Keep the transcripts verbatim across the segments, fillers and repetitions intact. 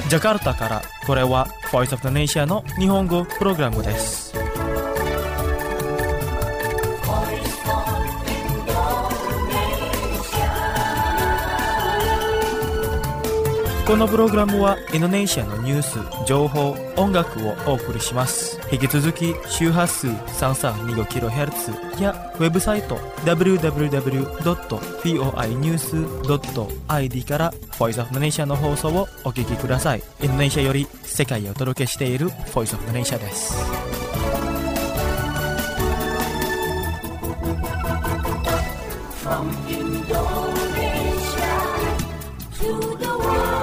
ジャカルタからこれは Voice of the Nation の日本語プログラムです。このプログラムはインドネシアのニュース、情報、音楽をお送りします。引き続き周波数 さんさんにごキロヘルツ やウェブサイト ダブリューダブリューダブリュードットフォーアイニュースドットアイディー から Voice of the Nation の放送をお聞きください。インドネシアより世界へお届けしている Voice of the Nation です。From Indonesia to the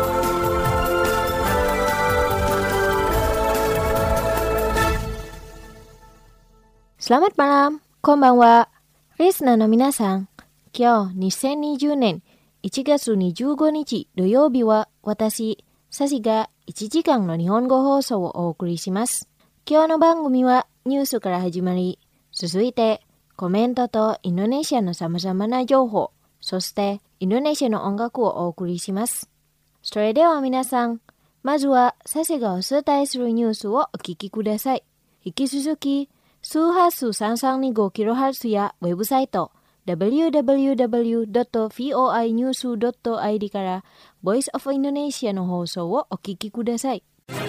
Selamat malam, konbanwa. Listenerの皆さん、今日にせんにじゅうねんいちがつにじゅうごにち土曜日は私、サシがいちじかんの日本語放送をお送りします。今日の番組はニュースから始まり、続いてコメントとインドネシアの様々な情報、そしてインドネシアの音楽をお送りします。それでは皆さん、まずはサシがお伝えするニュースをお聞きください。引き続き、周波数 さんさんにごキロヘルツ やウェブサイト ダブリューダブリューダブリュードットフォーアイニュースドットアイディー から Voice of Indonesia の放送をお聞きください。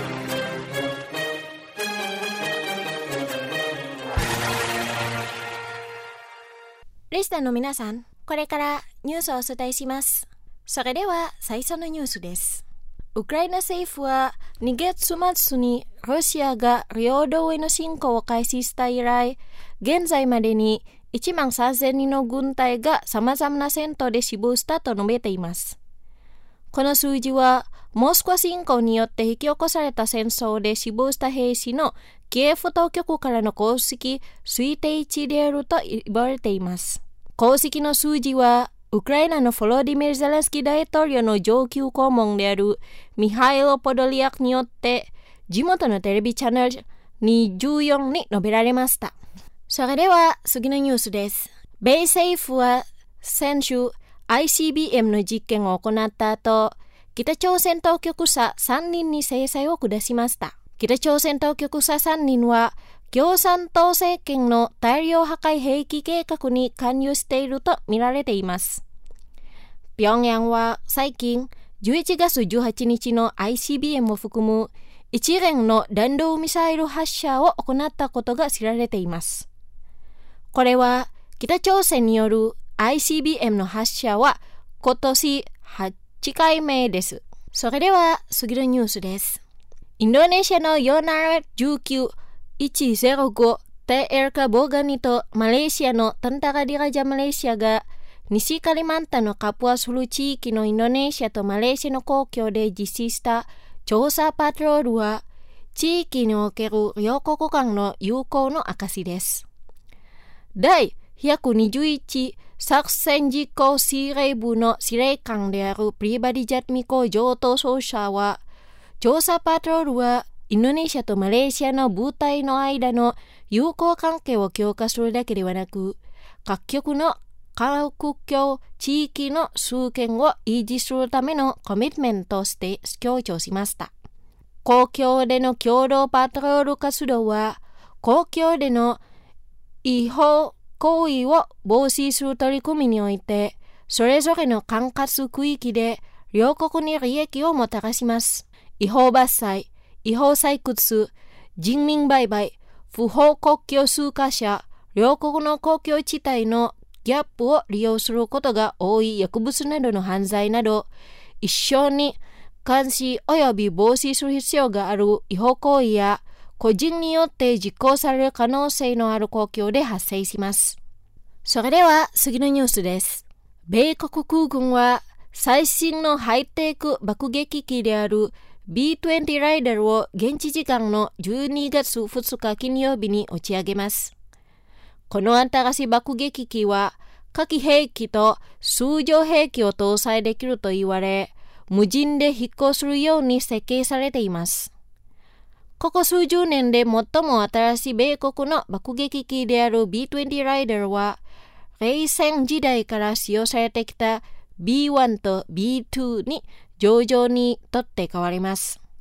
リスナーの皆さん、これからニュースをお伝えします。それでは最初のニュースです。ウクライナ政府はにがつ末にロシアが領土への侵攻を開始した以来、現在までにいちまんさんぜんにんの軍隊が様々な戦闘で死亡したと述べています。この数字は、モスクワ侵攻によって引き起こされた戦争で死亡した兵士のキエフ当局からの公式推定値であると言われています。公式の数字は、ウクライナのフォロディミル・ゼレンスキー大統領の上級顧問であるミハイロ・ポドリアクによって地元のテレビチャンネルにじゅうよんに述べられました。それでは次のニュースです。米政府は先週 アイシービーエム の実験を行った後、北朝鮮当局者さんにんに制裁を下しました。北朝鮮当局者さんにんは共産党政権の大量破壊兵器計画に関与していると見られています。平壌は最近じゅういちがつじゅうはちにちの アイシービーエム を含む一連の弾道ミサイル発射を行ったことが知られています。これは北朝鮮による アイシービーエム の発射は今年はちかいめです。それでは次のニュースです。インドネシアのヨナレじゅうきゅういちゼロご テエルカボガニとマレーシアのタンタラディラジャマレーシアが西カリマンタンのカプアスル地域のインドネシアとマレーシアの国境で実施した調査パトロールは地域における両国間の友好の証です。第ひゃくにじゅういち作戦実行司令部の司令官であるプリバディジャッミコ上等奏者は、調査パトロールはインドネシアとマレーシアの部隊の間の友好関係を強化するだけではなく、各国の各国地域の主権を維持するためのコミットメントとして強調しました。公共での共同パトロール活動は、公共での違法行為を防止する取り組みにおいて、それぞれの管轄区域で両国に利益をもたらします。違法伐採、違法採掘、人民売買、不法国境通過者、両国の国境地帯のギャップを利用することが多い薬物などの犯罪など、一緒に監視及び防止する必要がある違法行為や、個人によって実行される可能性のある国境で発生します。それでは次のニュースです。米国空軍は最新のハイテク爆撃機であるビーにじゅうライダルを現地時間のじゅうにがつふつか金曜日に打ち上げます。この新しい爆撃機は火器兵器と通常兵器を搭載できると言われ、無人で飛行するように設計されています。ここ数十年で最も新しい米国の爆撃機である ビーにじゅうライダルは、冷戦時代から使用されてきた ビーワン と ビーツー に徐々にとって変わります。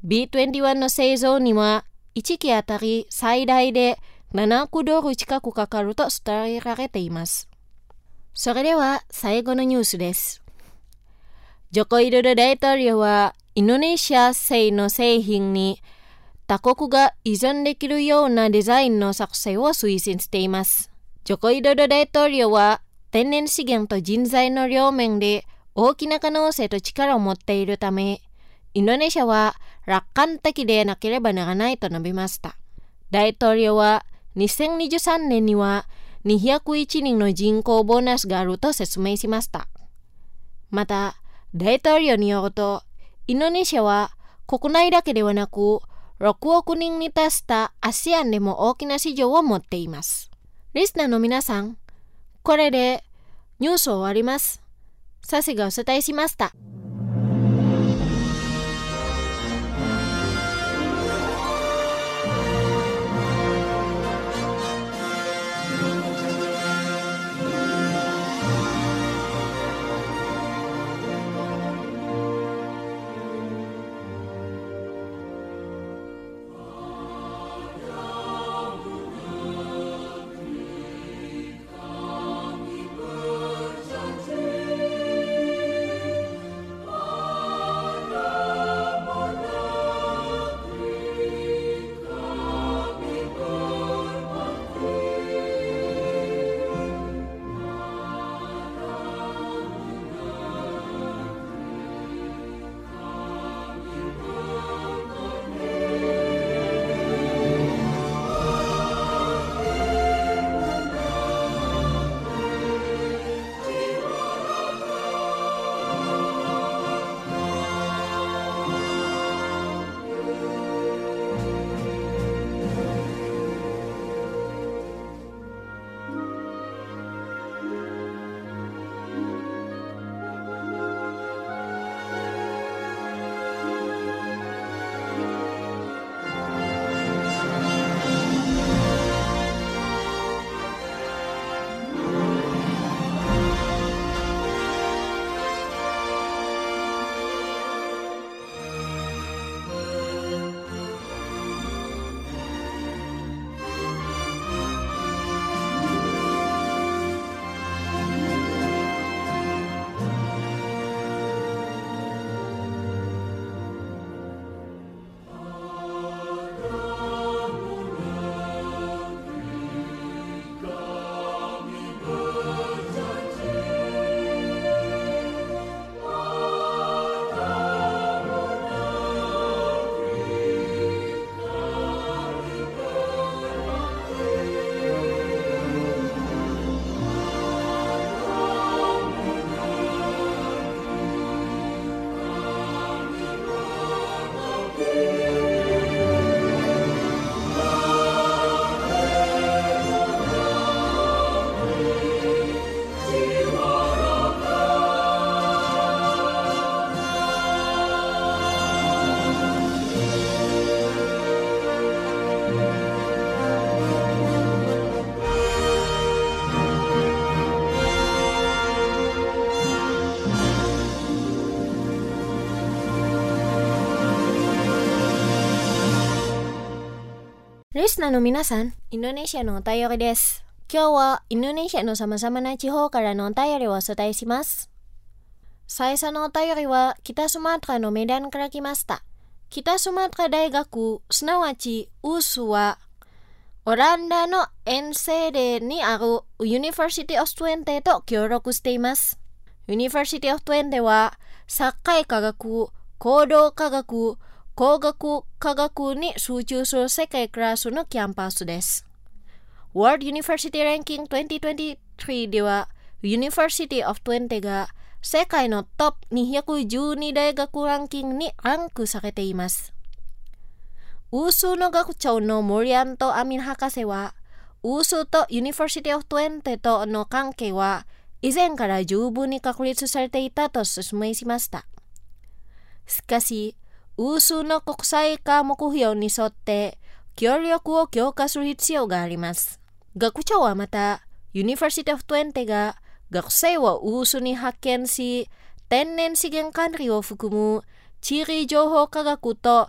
ビーにじゅういち の製造にはいちきあたり最大でななおくドル近くかかると伝えられています。それでは最後のニュースです。ジョコ・ウィドド大統領はインドネシア製の製品に他国が依存できるようなデザインの作成を推進しています。ジョコ・ウィドド大統領は天然資源と人材の両面で大きな可能性と力を持っているため、インドネシアは楽観的でなければならないと述べました。大統領はにせんにじゅうさんねんにはにひゃくいちにんの人口ボーナスがあると説明しました。また、大統領によると、インドネシアは国内だけではなく、ろくおくにんに達した アセアン でも大きな市場を持っています。リスナーの皆さん、これでニュースを終わります。サシがお伝えしました。リスナーの皆さん、インドネシアのお便りです。今日はインドネシアの様々な地方からのお便りをお伝えします。最初のお便りは北スマトラのメダンから来ました。北スマトラ大学、すなわち ユーエス はオランダの遠征でにある University of Twente と協力しています。University of Twente は社会科学、行動科学、工学科学に集中する世界クラスのキャンパスです。World University Ranking にせんにじゅうさんでは University of Twente が世界のトップにひゃくじゅうに大学ランキングにランクされています。ユーエスの学長のモリアント・アミン博士は、ユーエスと University of Twente との関係は以前から十分に確立されていたと説明しました。しかし、ユーエスの国際化目標に沿って協力を強化する必要があります。学長はまた、University of Twente が学生をユーエスに派遣し、天然資源管理を含む地理情報科学と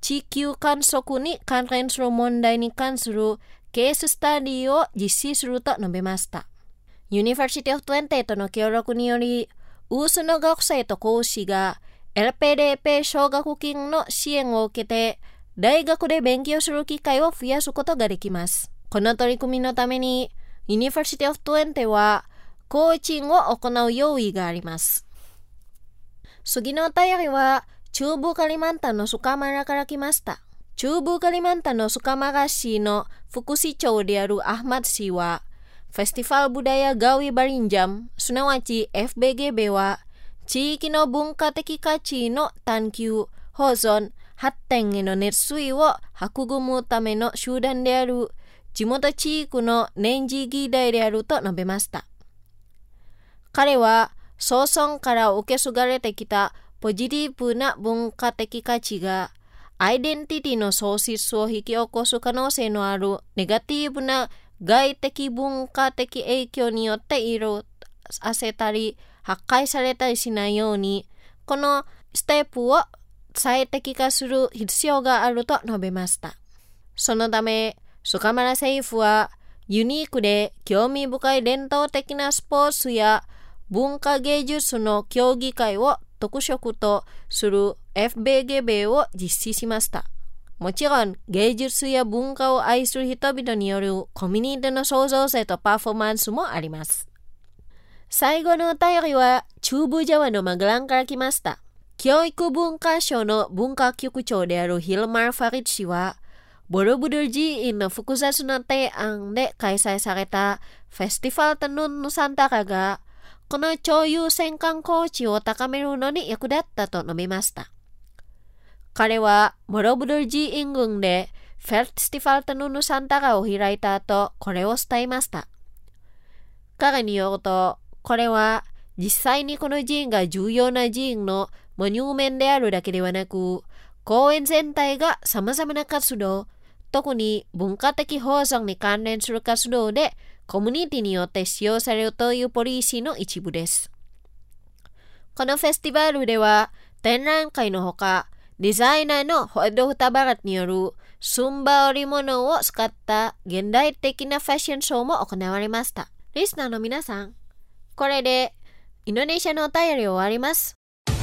地球観測に関連する問題に関するケーススタディを実施すると述べました。ユニバーシティオフトゥエンティとの協力により、ウースの学生と講師が エルピーディーピー 奨学金の支援を受けて、大学で勉強する機会を増やすことができます。この取り組みのために、ユニバーシティオフトゥエンティはコーチングを行う用意があります。次のお便りは、中部カリマンタンのスカマラから来ました。中部カリマンタンのスカマラ市の副市長であるアフマッド氏は、フェスティバルBudaya Gawi Barinjam、すなわち エフビーゲービー は、地域の文化的価値の探求、保存、発展への熱意を育むための集団である地元地域の年次議題であると述べました。彼は、祖孫から受け継がれてきたポジティブな文化的価値が、アイデンティティの喪失を引き起こす可能性のあるネガティブな外的文化的影響によって色あせたり破壊されたりしないように、このステップを最適化する必要があると述べました。そのため、スカマラ政府はユニークで興味深い伝統的なスポーツや文化芸術の競技会を特色とする エフビーゲービー を実施しました。もちろん芸術や文化を愛する人々によるコミュニティの創造性とパフォーマンスもあります。最後のお便りは中部ジャワのマグランから来ました。教育文化省の文化局長であるヒルマー・ファリッチ氏は、ボロブル寺院の複雑な提案で開催されたフェスティバルタヌン・ヌサンタラが、この超優先観光地を高めるのに役立ったと述べました。彼はボロブル寺院郡でフェスティバルタヌン・ヌサンタラを開いた後、これを伝えました。彼によると、これは実際にこの寺院が重要な寺院のモニュメントであるだけではなく、公園全体が様々な活動、特に文化的保存に関連する活動でコミュニティによって使用されるというポリシーの一部です。このフェスティバルでは展覧会のほか、デザイナーのホエド・フタバラットによるスンバ織物を使った現代的なファッションショーも行われました。リスナーの皆さん、これでインドネシアのお便りを終わります。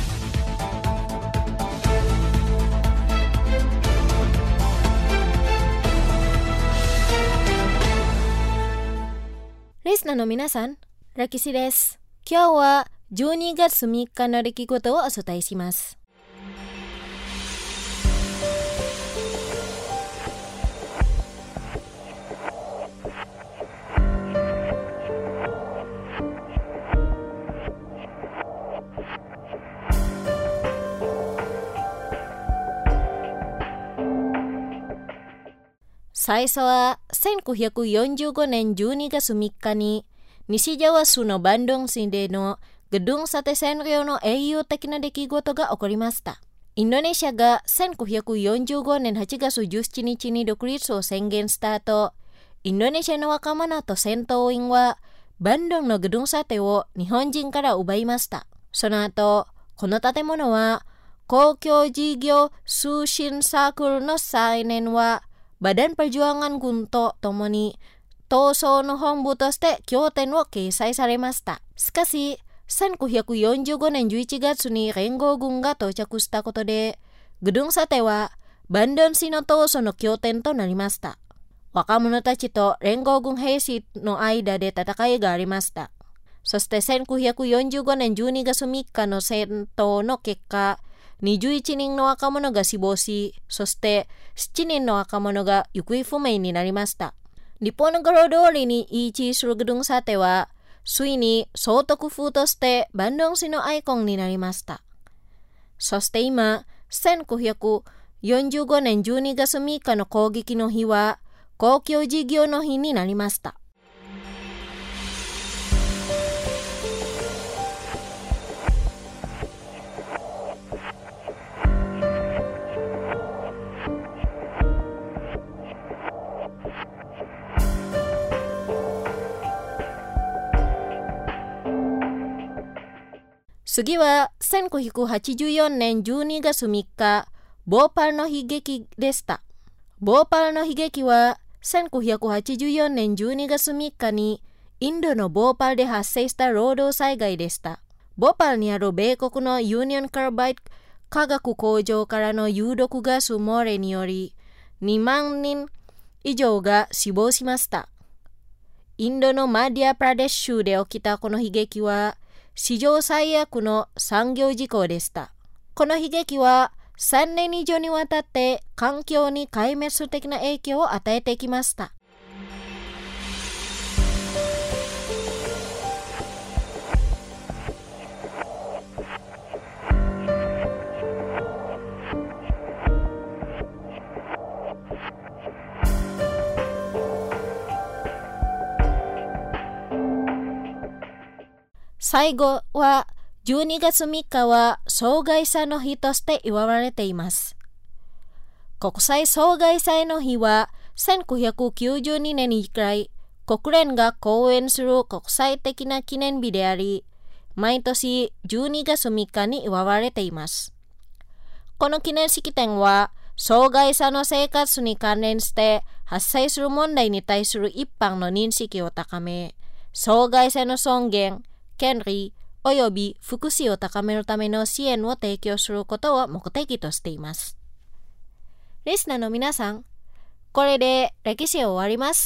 リスナーの皆さん、ラキシです。今日はじゅうにがつみっかの出来事をお伝えします。最初はせんきゅうひゃくよんじゅうごねんじゅうにがつみっかに西ジャワ州のバンドン市でのグドゥンサテ占領の英雄的な出来事が起こりました。インドネシアがせんきゅうひゃくよんじゅうごねんはちがつじゅうしちにちに独立を宣言した後、インドネシアの若者と戦闘員はバンドンのグドゥンサテを日本人から奪いました。その後、この建物は公共事業推進サークルの再燃はBadan Perjuangan Gunto ともに闘争の本部として経典を掲載されました。しかし、せんきゅうひゃくよんじゅうごねんじゅういちがつに連合軍が到着したことで、グドゥンサテはバンドン市の闘争の拠点となりました。若者たちと連合軍兵士の間で戦いがありました。そしてせんきゅうひゃくよんじゅうごねんじゅうにがつみっかの戦闘の結果、にじゅういちにんの若者が死亡し、そしてしちにんの若者が行方不明になりました。日本の語呂通りに位置するグドゥンサテは、ついに総督府としてバンドン市のアイコンになりました。そして今、せんきゅうひゃくよんじゅうごねんじゅうにがつみっかの攻撃の日は、公共事業の日になりました。次はせんきゅうひゃくはちじゅうよねんじゅうにがつみっか、 ボーパルの悲劇でした。ボーパルの悲劇はせんきゅうひゃくはちじゅうよねんじゅうにがつみっかにインドのボーパルで発生した労働災害でした。ボーパルにある米国のユニオンカーバイド化学工場からの有毒ガス漏れによりにまんにん以上が死亡しました。インドのマディアプラデシュ州で起きたこの悲劇は史上最悪の産業事故でした。この悲劇はさんねん以上にわたって環境に壊滅的な影響を与えてきました。最後はじゅうにがつみっかは障害者の日として祝われています。国際障害者の日はせんきゅうひゃくきゅうじゅうにねん以来国連が講演する国際的な記念日であり、毎年じゅうにがつみっかに祝われています。この記念式典は障害者の生活に関連して発生する問題に対する一般の認識を高め、障害者の尊厳、権利および福祉を高めるための支援を提供することを目的としています。リスナーの皆さん、これで歴史を終わります。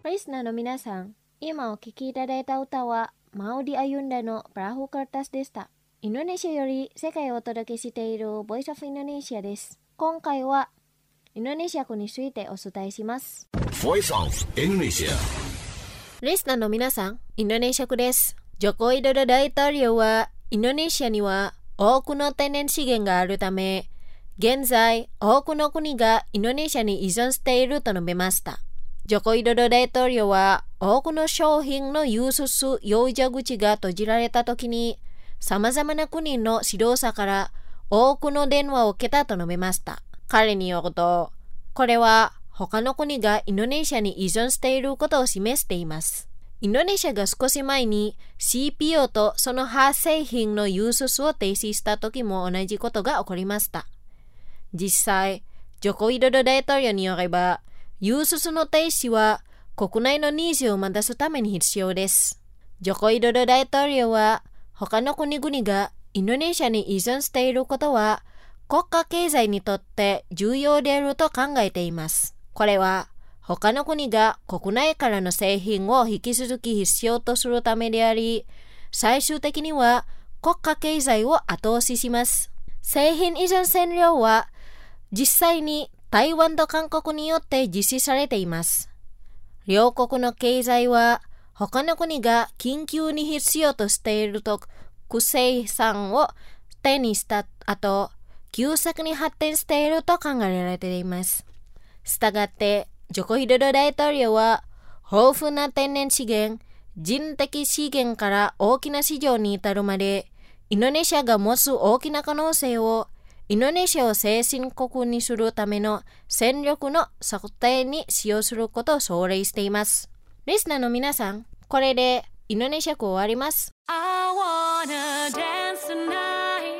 リスナーの皆さん、今お聴きいただいた歌はマウディ・アユンダのプラフカルタスでした。インドネシアより世界をお届けしているボイスオブインドネシアです。今回はインドネシア語についてお伝えします。 Voice of Indonesia。 リスナーの皆さん、インドネシア語です。ジョコ・ウィドド大統領はインドネシアには多くの天然資源があるため、現在多くの国がインドネシアに依存していると述べました。ジョコ・ウィドド大統領は多くの商品の輸出用蛇口が閉じられたときに、様々な国の指導者から多くの電話を受けたと述べました。彼によると、これは他の国がインドネシアに依存していることを示しています。インドネシアが少し前に シーピーオー とその派製品の輸出を停止した時も同じことが起こりました。実際、ジョコ・ウィドド大統領によれば、輸出の停止は国内のニーズを満たすために必要です。ジョコ・ウィドド大統領は、他の国々がインドネシアに依存していることは、国家経済にとって重要であると考えています。これは、他の国が国内からの製品を引き続き必要とするためであり、最終的には国家経済を後押しします。製品依存占領は実際に台湾と韓国によって実施されています。両国の経済は他の国が緊急に必要としていると国生産を手にした後、急速に発展していると考えられています。したがって、ジョコ・ウィドド大統領は豊富な天然資源、人的資源から大きな市場に至るまで、インドネシアが持つ大きな可能性をインドネシアを先進国にするための戦力の策定に使用することを奨励しています。リスナーの皆さん、これでインドネシア語終わります。 I wanna dance tonight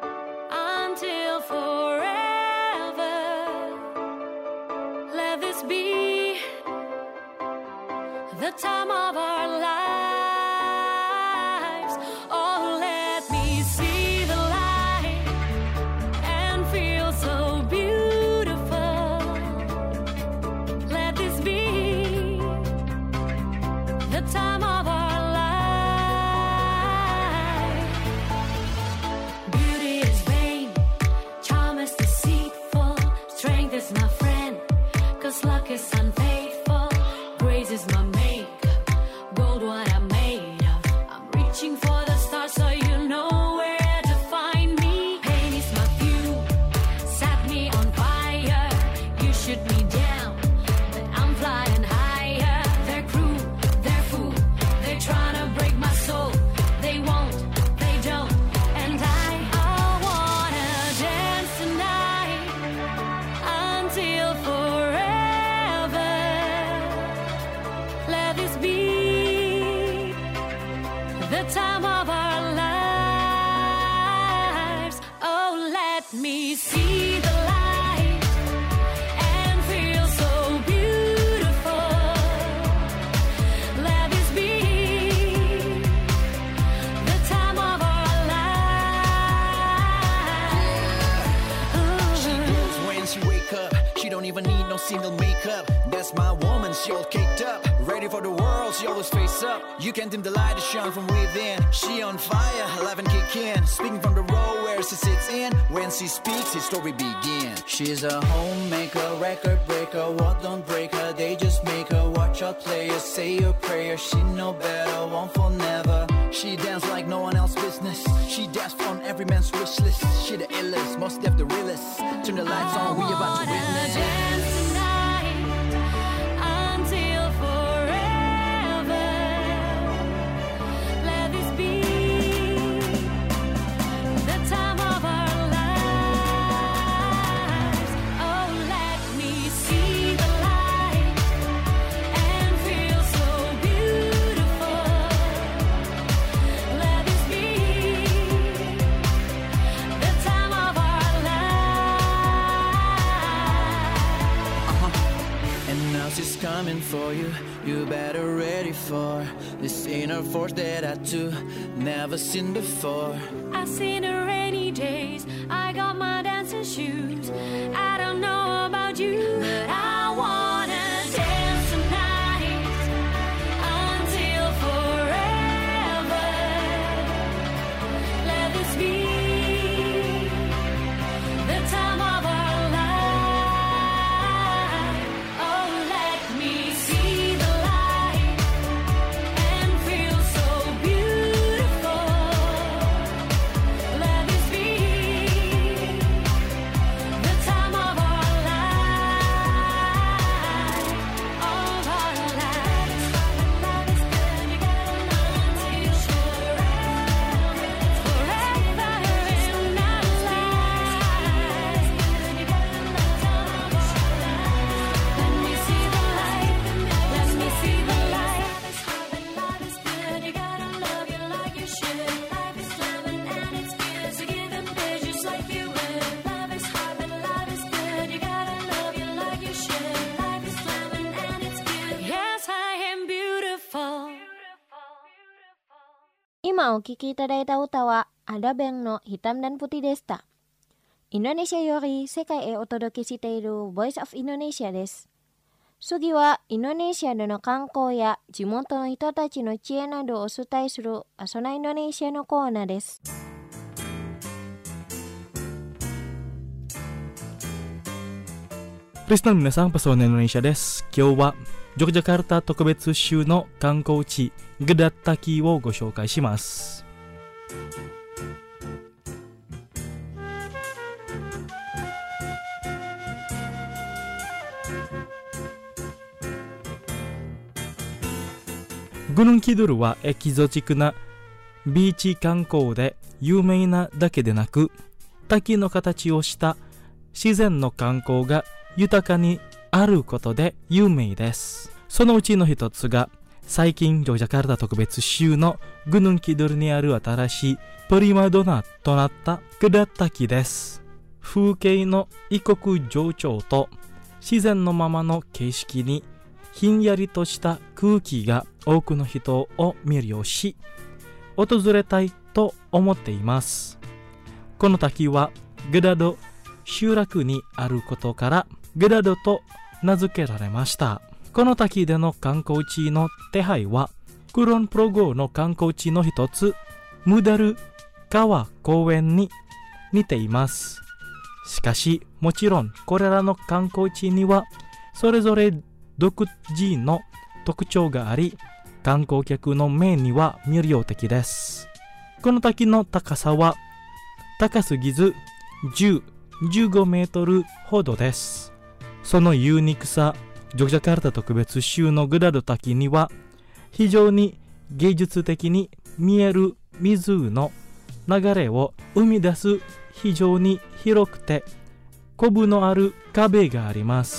until forever.Let this be the time of our lives. Oh, let me see the light and feel so beautiful. Let this be the time of our life. Beauty is vain, charm is deceitful, strength is my friend.Cause luck is unfaithful, grace is my makeup, gold what I'm made of. I'm reaching for the stars so you know where to find me. Pain is my fuel, set me on fire. You shoot me down, but I'm flying higher. They're cruel, they're fool, they're trying to break my soul. They won't, they don't, and I, I wanna dance tonight until forever.Let this be the time of our lives. Oh, let me see the light and feel so beautiful. Let this be the time of our lives. She glows when she wake up. She don't even need no single makeup. That's my woman, she all caked up. Ready for the world, she always face up. You can dim the light to shine from within. She on fire, eleven kick in. Speaking from the row where she sits in. When she speaks, his story begins. She's a homemaker, record breaker. What don't break her, they just make her. Watch out players, say your prayer. She know better, won't fall never. She dance like no one else business. She dance on every man's wish list. She the illest, most def the realest. Turn the lights on, we about to witness. Coming for you, you better ready for this inner force that I too never seen before. I've seen the rainy days, I got my dancing shoes. I don't know about you, but I wanna dance tonight 今お聴きいただいた歌はアダベンのHitam dan Putihでした。インドネシアより世界へお届けしている Voice of Indonesia です。次はインドネシアでの観光や地元の人たちの知恵などをお伝えするアソナインドネシアのコーナーです。 リスナーの皆さん、パソナインドネシアです。今日はジョグジャカルタ特別州の観光地ゲダッタキをご紹介します。グヌンキドゥルはエキゾチックなビーチ観光で有名なだけでなく、滝の形をした自然の観光が豊かにあることで有名です。そのうちの一つが最近ジョグジャカルタ特別州のグヌンキドゥルにある新しいプリマドナとなったゲダッタキです。風景の異国情緒と自然のままの景色にひんやりとした空気が多くの人を魅了し、訪れたいと思っています。この滝はゲダド集落にあることからゲダドと名付けられました。この滝での観光地の手配はクロンプロゴの観光地の一つムダル川公園に似ています。しかしもちろんこれらの観光地にはそれぞれ独自の特徴があり、観光客の目には魅了的です。この滝の高さは高すぎずじゅう、じゅうごメートルほどです。そのユニークさ、ジョグジャカルタ特別州のゲダド滝には非常に芸術的に見える水の流れを生み出す非常に広くてコブのある壁があります。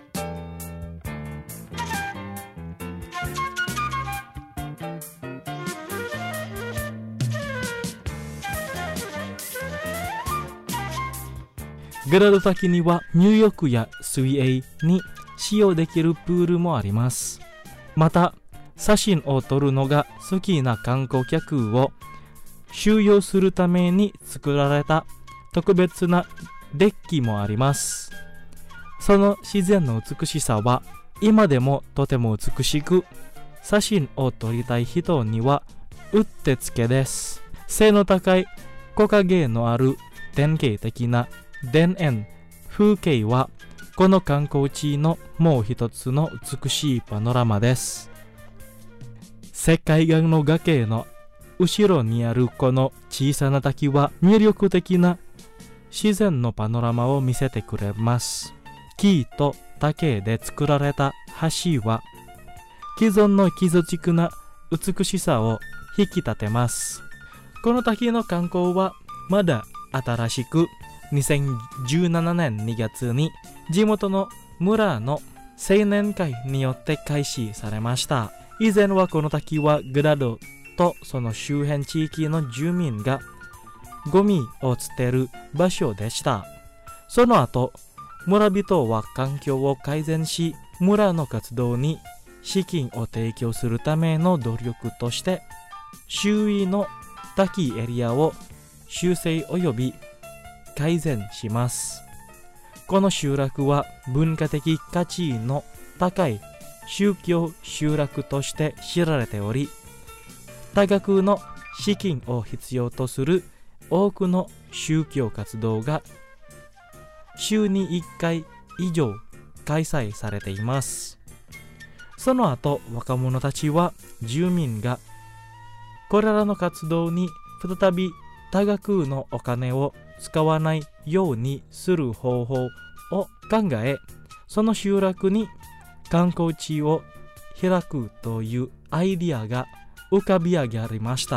ゲダド滝には入浴や水泳に使用できるプールもあります。また、写真を撮るのが好きな観光客を収容するために作られた特別なデッキもあります。その自然の美しさは今でもとても美しく、写真を撮りたい人にはうってつけです。背の高い木陰のある典型的な田園風景はこの観光地のもう一つの美しいパノラマです。石灰岩の崖の後ろにあるこの小さな滝は魅力的な自然のパノラマを見せてくれます。木と竹で作られた橋は既存のエキゾチックな美しさを引き立てます。この滝の観光はまだ新しくにせんじゅうななねんにがつに地元の村の青年会によって開始されました。以前はこの滝はゲダドとその周辺地域の住民がゴミを捨てる場所でした。その後、村人は環境を改善し、村の活動に資金を提供するための努力として周囲の滝エリアを修正及び改善します。この集落は文化的価値の高い宗教集落として知られており、多額の資金を必要とする多くの宗教活動が週にいっかい以上開催されています。その後、若者たちは住民がこれらの活動に再び多額のお金を使わないようにする方法を考え、その集落に観光地を開くというアイディアが浮かび上がりました。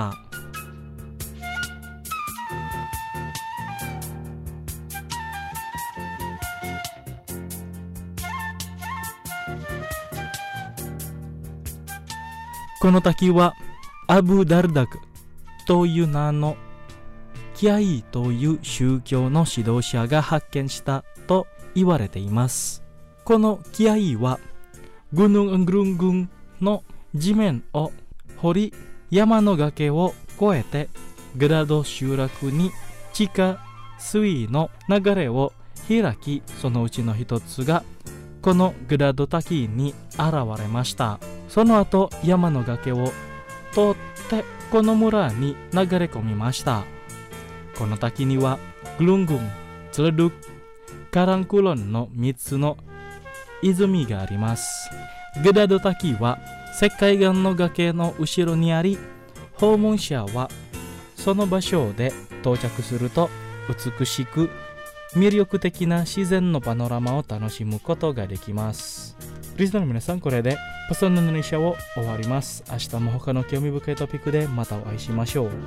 この滝はアブダルダクという名のキアイという宗教の指導者が発見したと言われています。このキアイはグヌングルングンの地面を掘り、山の崖を越えてグラド集落に地下水の流れを開き、そのうちの一つがこのグラド滝に現れました。その後山の崖を通ってこの村に流れ込みました。この滝にはグルングン、ツルドゥク、カランクロンのみっつの泉があります。グラド滝は石灰岩の崖の後ろにあり、訪問者はその場所で到着すると美しく魅力的な自然のパノラマを楽しむことができます。リスナーの皆さん、これでパソンのインドネシアを終わります。明日も他の興味深いトピックでまたお会いしましょう。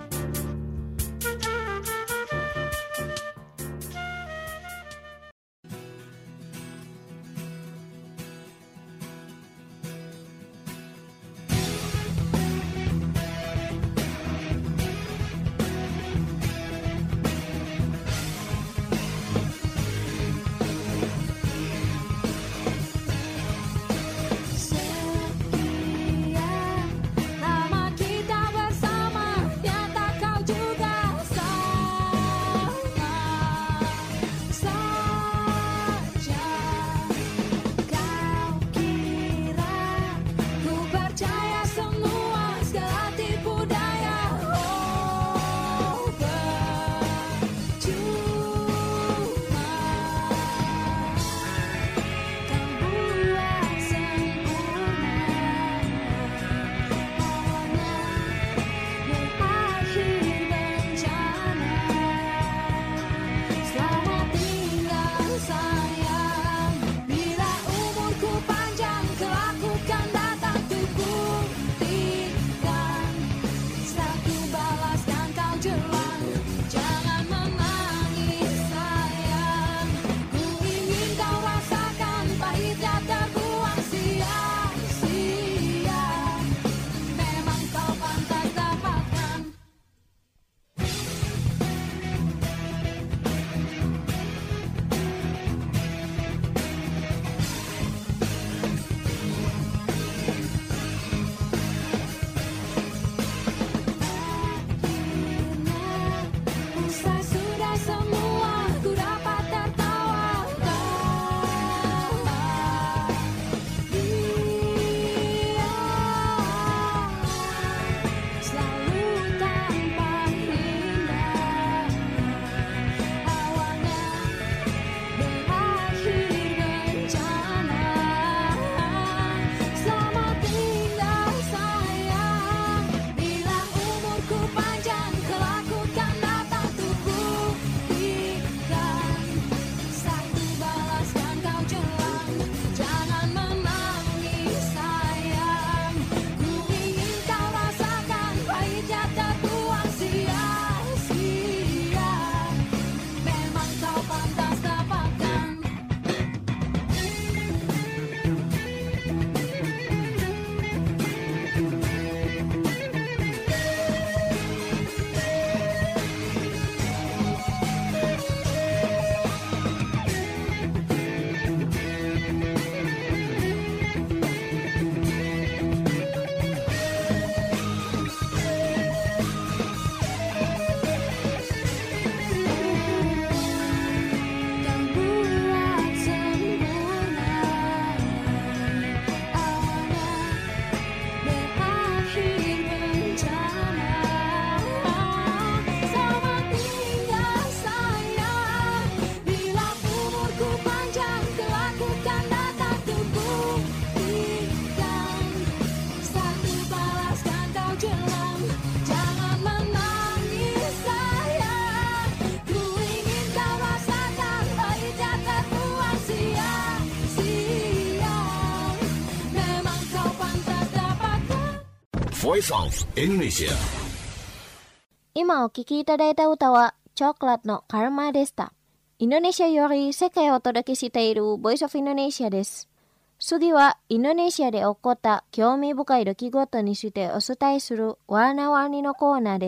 Voice of Indonesia。 今お聴きいただいた歌はチョコレートのカルマでした。インドネシアより世界をお届けしている Voice of Indonesia です。次はインドネシアで起こった興味深い出来事についてお伝えするワーナワニのコーナーです。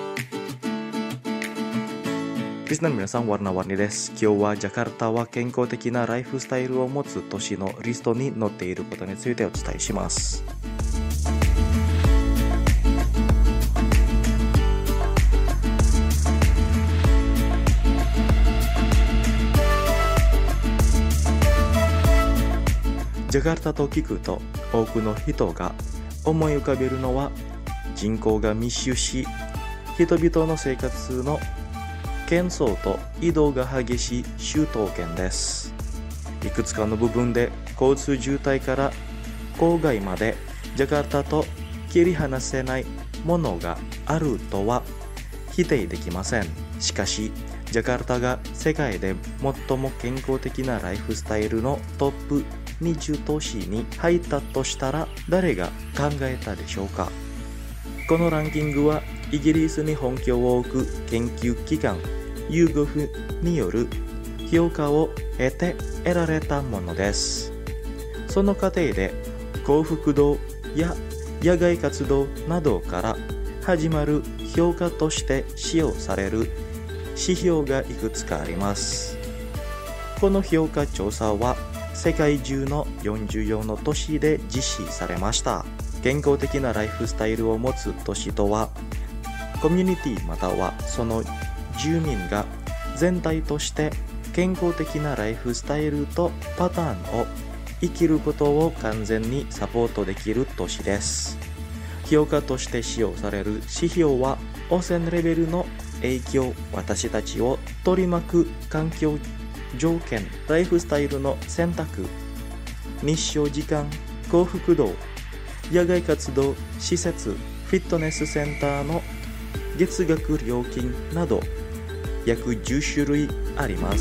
リスナーの皆さん、ワーナワニです。今日はジャカルタは健康的なライフスタイルを持つ都市のリストに載っていることについてお伝えします。 ジャカルタと聞くと多くの人が思い浮かべるのは人口が密集し、人々の生活の喧騒と移動が激しい首都圏です。いくつかの部分で交通渋滞から郊外までジャカルタと切り離せないものがあるとは否定できません。しかしジャカルタが世界で最も健康的なライフスタイルのトップにじゅう都市に入ったとしたら誰が考えたでしょうか。このランキングはイギリスに本拠を置く研究機関ユーゴフによる評価を得て得られたものです。その過程で幸福度や野外活動などから始まる評価として使用される指標がいくつかあります。この評価調査は世界中のよんじゅうよんの都市で実施されました。健康的なライフスタイルを持つ都市とは、コミュニティまたはその住民が全体として健康的なライフスタイルとパターンを生きることを完全にサポートできる都市です。評価として使用される指標は汚染レベルの影響、私たちを取り巻く環境条件、ライフスタイルの選択、日照時間、幸福度、野外活動、施設、フィットネスセンターの月額料金など約じゅっしゅるいあります。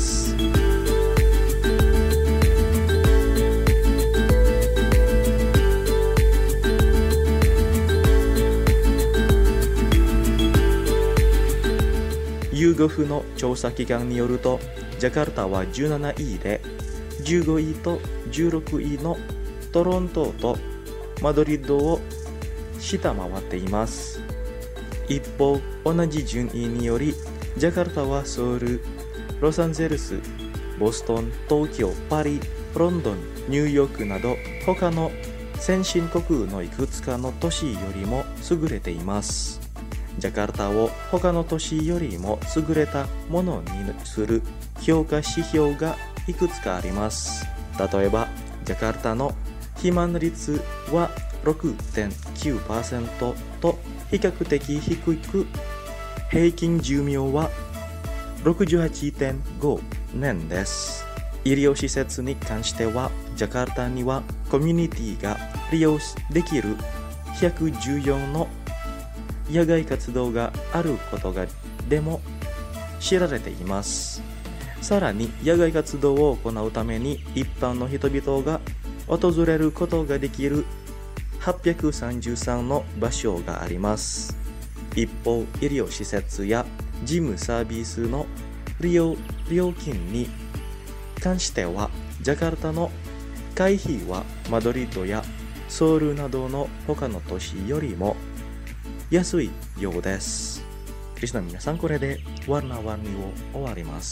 ユーゴフの調査機関によると、ジャカルタはじゅうなないいで、じゅうごいとじゅうろくいのトロントとマドリッドを下回っています。一方、同じ順位により、ジャカルタはソウル、ロサンゼルス、ボストン、東京、パリ、ロンドン、ニューヨークなど他の先進国のいくつかの都市よりも優れています。ジャカルタを他の都市よりも優れたものにする評価指標がいくつかあります。例えば、ジャカルタの肥満率は ろくてんきゅうパーセント と比較的低く、平均寿命は ろくじゅうはちてんごねんです。医療施設に関しては、ジャカルタにはコミュニティが利用できるひゃくじゅうよんの野外活動があることがでも知られています。さらに野外活動を行うために一般の人々が訪れることができるはっぴゃくさんじゅうさんの場所があります。一方、医療施設や事務サービスの利用料金に関しては、ジャカルタの会費はマドリッドやソウルなどの他の都市よりも安いようです。リスナーの皆さん、これでワルナワニを終わります。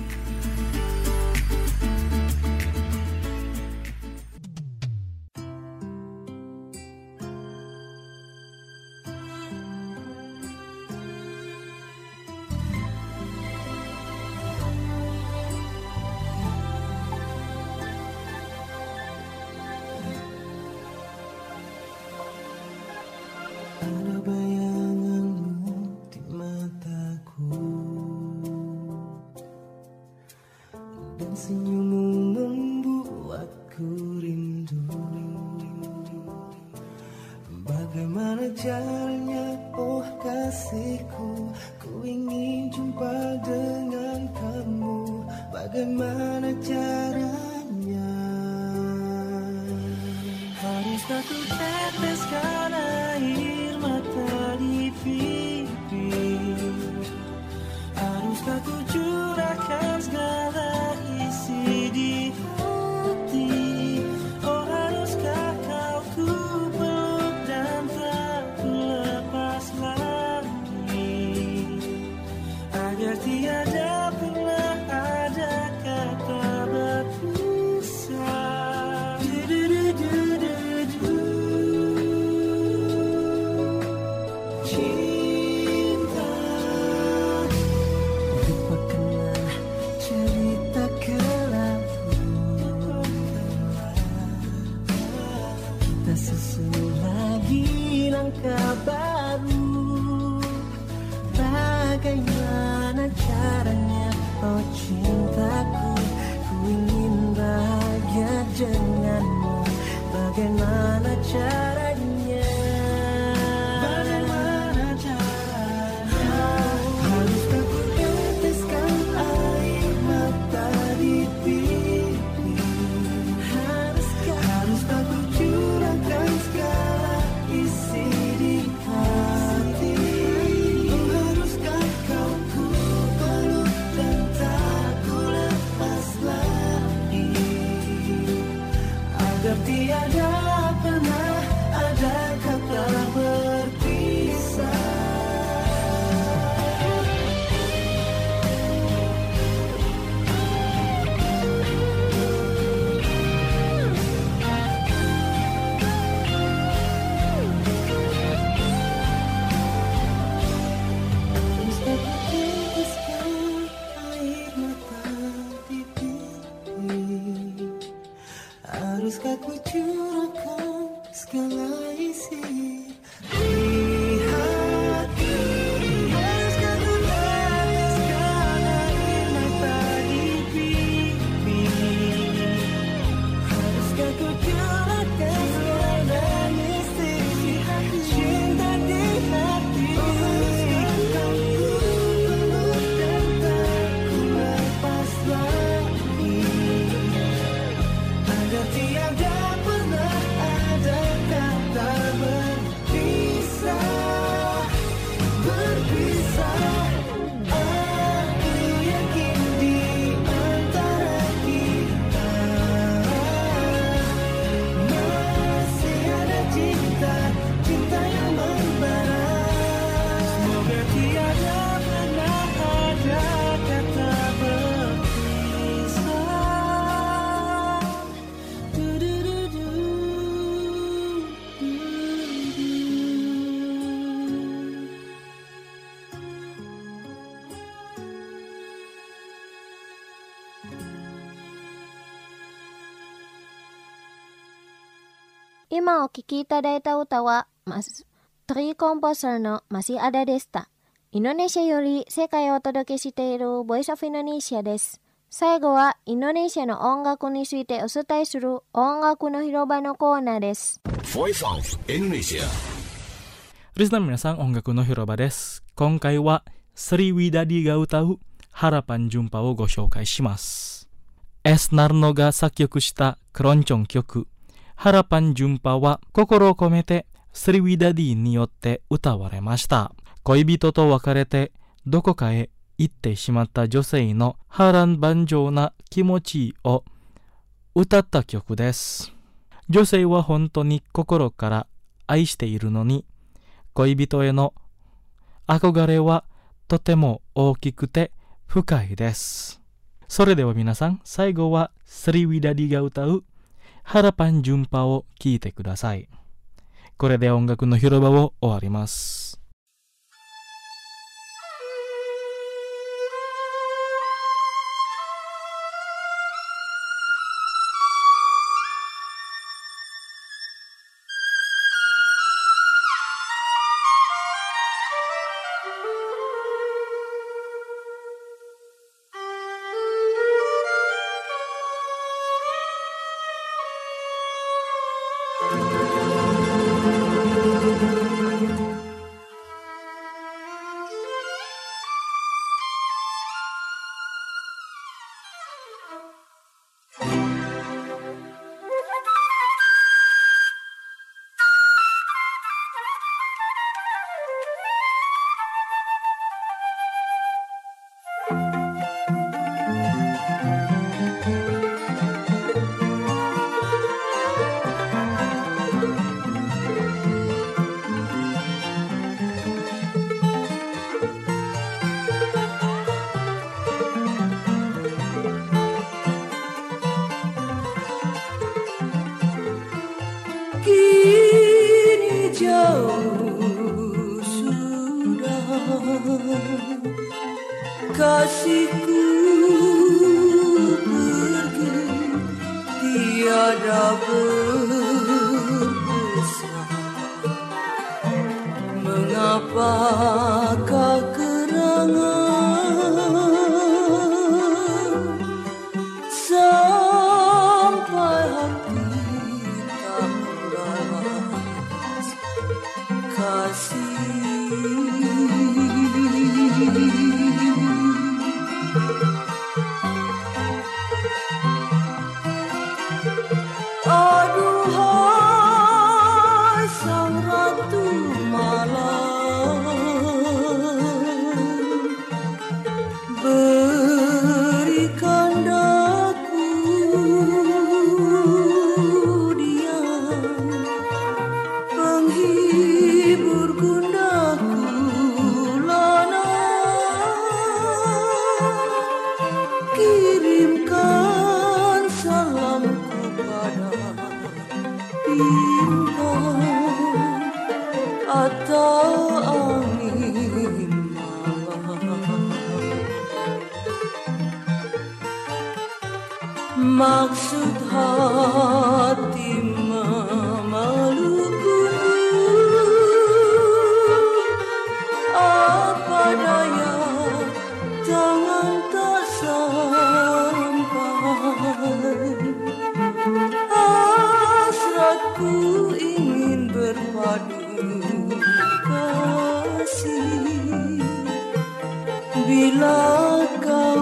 Ada bayanganmu di mataku, dan senyummu membuatku rindu. Bagaimana caranya, oh kasihku, ku ingin jumpa dengan kamu. Bagaimana caranya? Haruskah ku teteskan air mata di pipi? Haruskah ku curahkan segala isi di hati? Oh haruskah kau ku peluk dan tak ku lepas lagi, agar tiada pernah ada kata berpisah. Lupakanlah cerita kelabu, 今お聴きいただいた歌は、トリーコンポーサーのマシアダでした。インドネシアより世界をお届けしているボイスオフインドネシアです。最後はインドネシアの音楽についてお伝えする音楽の広場のコーナーです。 Voice of Indonesia。 リスナーの皆さん、音楽の広場です。今回はSri Widadiが歌うHarapan Jumpaをご紹介します。S. Narnoが作曲したクロンチョン曲Harapan Jumpaは心を込めてSri Widadiによって歌われました。恋人と別れてどこかへ行ってしまった女性の波乱万丈な気持ちを歌った曲です。女性は本当に心から愛しているのに、恋人への憧れはとても大きくて深いです。それでは皆さん、最後はSri Widadiが歌うHarapan Jumpaを聴いてください。これで音楽の広場を終わります。 Kini jauh sudah kasihku pergi, tiada berpesan. Mengapakah gerangan sampai hati Aduhai sang ratu malam, berikan daku dia penghibur gundaku lana, kirimkan salamku pada bintang atau angin malam. Maksud hati memelukku, apa daya tangan tak sampai. Hasratku ingin berpadu kasih bila kau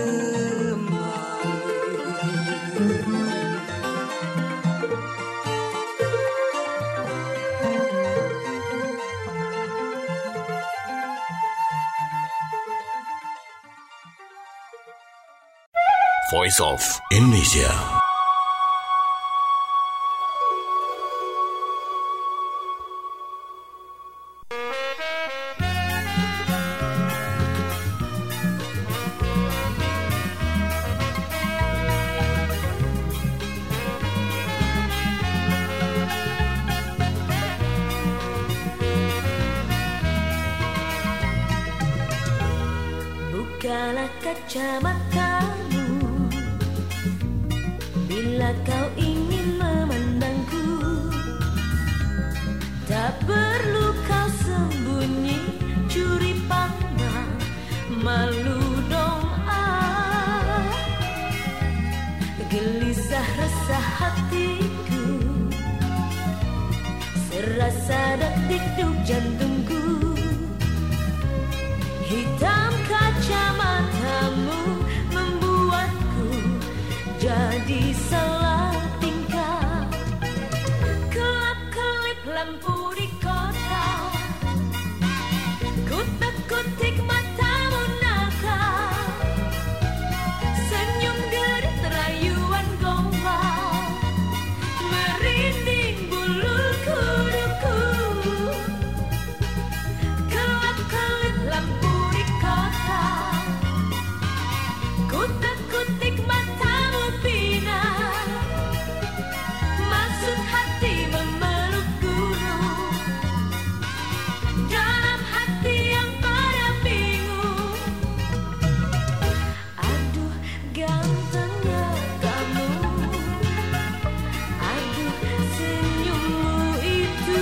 Voice of Indonesia. Bukalah kacamatamu bila kau ingin memandangku. Tak perlu kau sembunyi, curi pandang, malu dong ah. Gelisah resah hatiku, serasa detik-detik jantungku. Hitam kacamatamu membuatku jadi salah tingkah. Kelap-kelip lampu di kota, kutak-kutik matamu nakal, senyum gerit rayuan gombal, merinding bulu kuduku. Kelap-kelip lampu di kota, kutak-kutik matamu pinar, maksud hati memeluk gunung, dalam hati yang pada bingung. Aduh gantengnya kamu, aduh senyummu itu,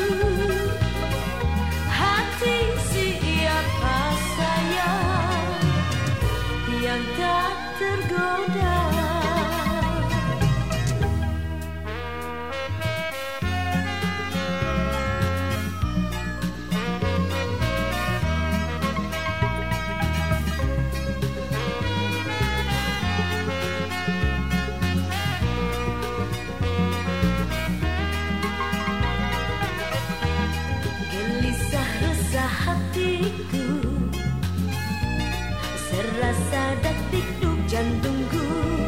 hati siapa sayang yang tak tergoda. Gelisah resah hatiku, serasa detik-detik jantungku.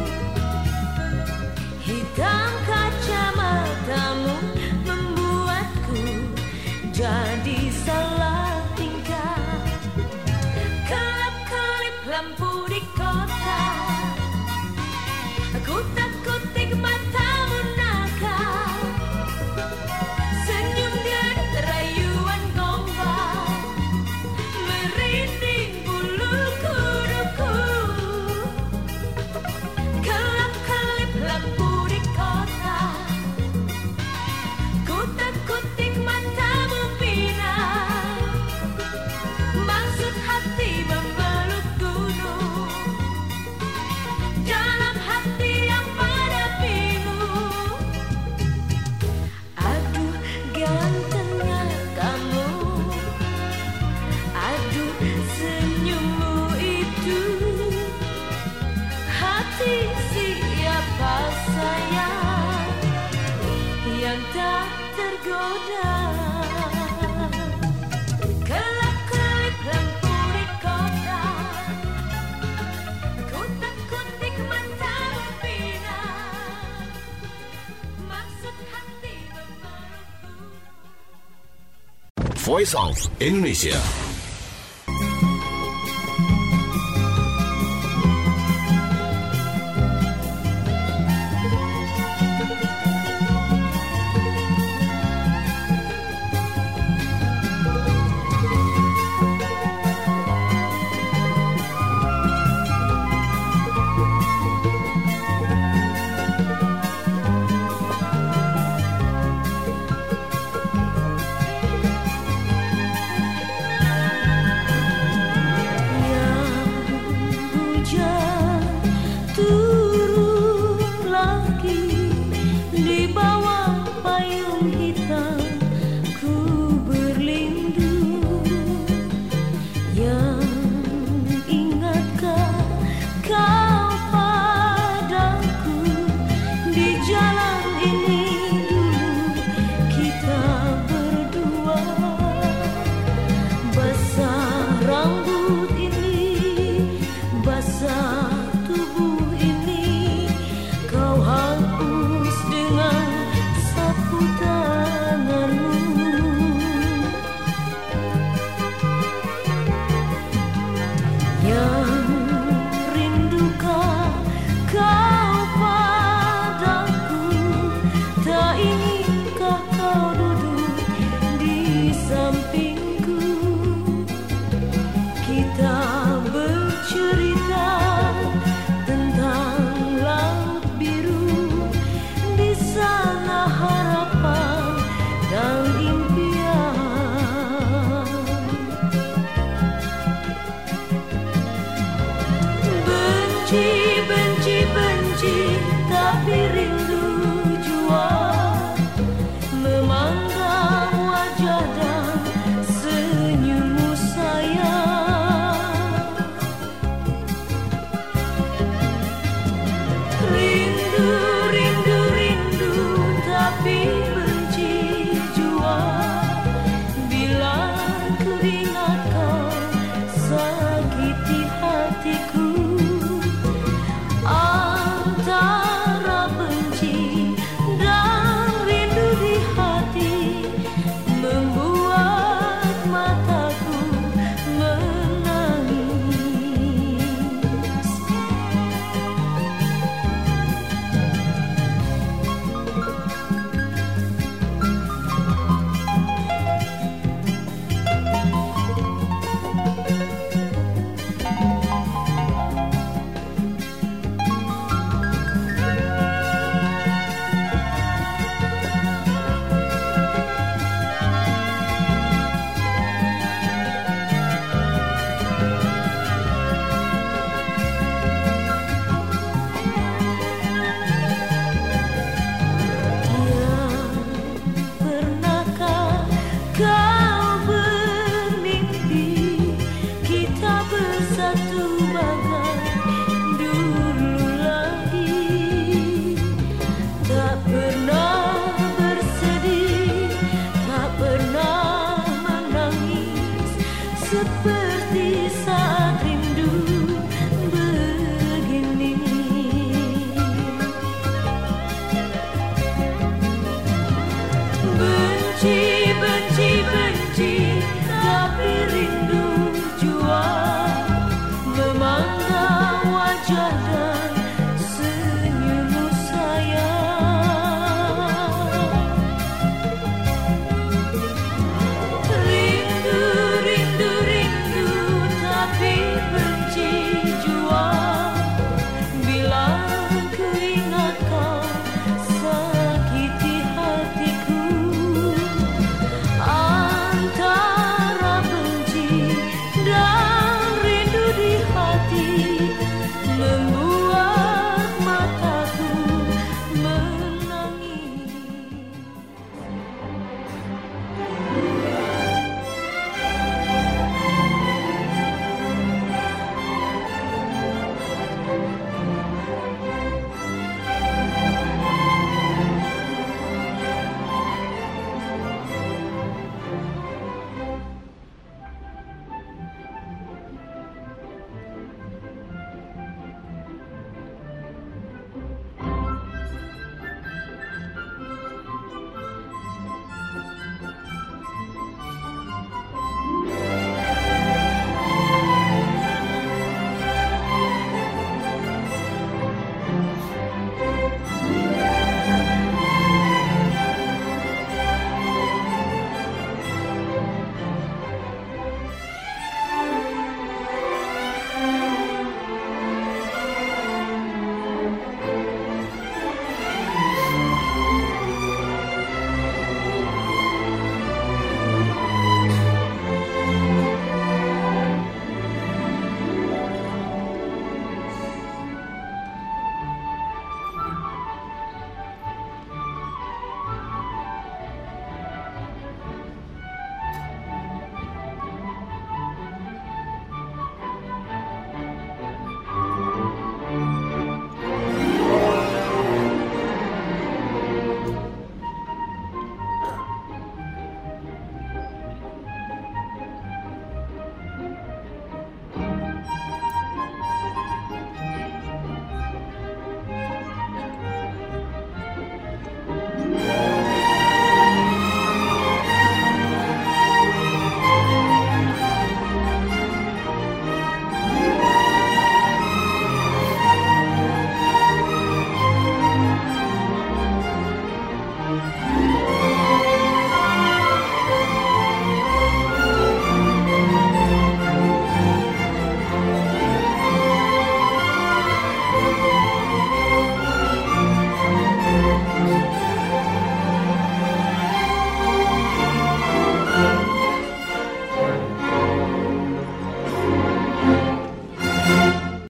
Hitam kacamatamu membuatku jadi salah tingkah. Kelap-kelip lampu di kota, kutak-kutik matamu nakal, senyum gerit rayuan gombal, merinding bulu kuduku. Kelap-kelip lampu di kota, kutak-kutik matamu pinar, maksud hati memeluk gunung, dalam hati yang pada bingung. Aduh gantengnya kamu, aduh senyummu itu, hati siapa sayang yang tak tergoda. Kelap-kelip lampu di kota, kutak-kutik matamu pinar, maksud hati memeluk gunung. Voice of Indonesia. Aduh Benci, benci, benci, tapi rindu jua memandang wajah dan senyummu sayang. Rindu, rindu, rindu, tapi benci jua bila ku ingat kau sakiti hatiku. Antara benci dan rindu di hati membuat mataku menangis. Pernahkah kau bermimpi kita bersatu bagai dulu lagi? Tak pernah bersedih, tak pernah menangis seperti saat rindu begini. Benci, benci, benci, tapi rindu jua memandang wajah dan